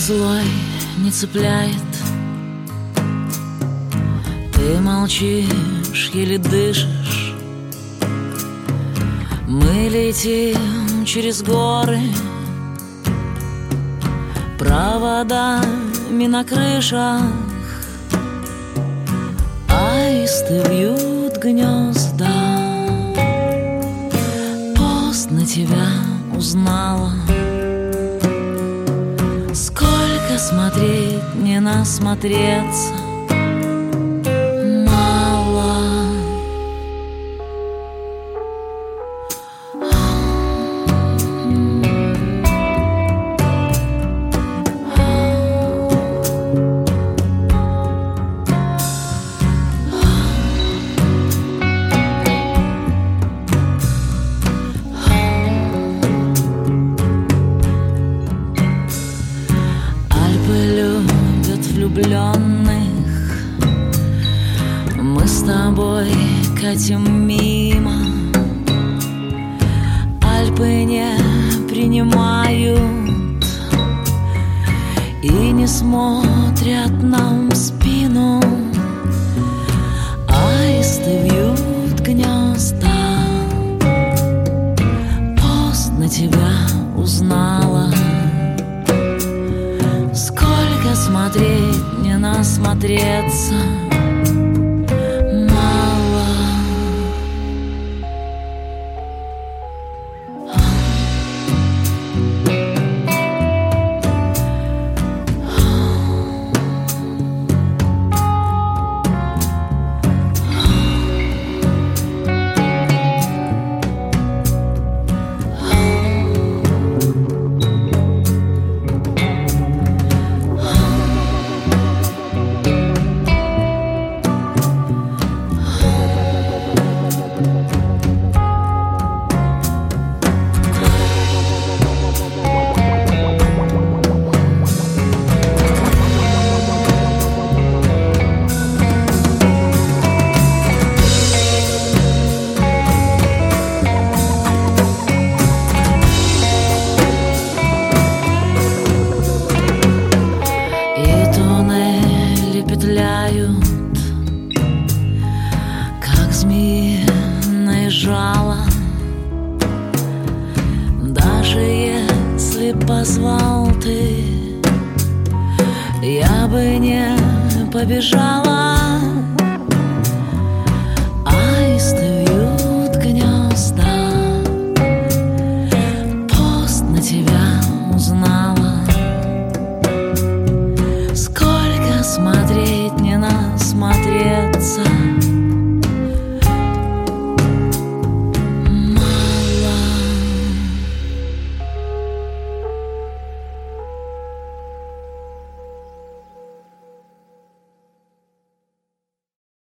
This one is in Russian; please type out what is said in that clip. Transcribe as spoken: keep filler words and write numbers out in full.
злой не цепляет. Ты молчишь, еле дышишь. Мы летим через горы, проводами на крышах. Аисты вьют гнезда. Поздно тебя узнала. Сколько смотреть, не насмотреться. Влюбленных мы с тобой катим мимо. Альпы не принимают и не смотрят нам в спину. Аисты вьют гнезда. Поздно тебя узнала. Сколько смотреть, не насмотреться. Мало. Петляют, как змеиное жало. Даже если позвал ты, я бы не побежала.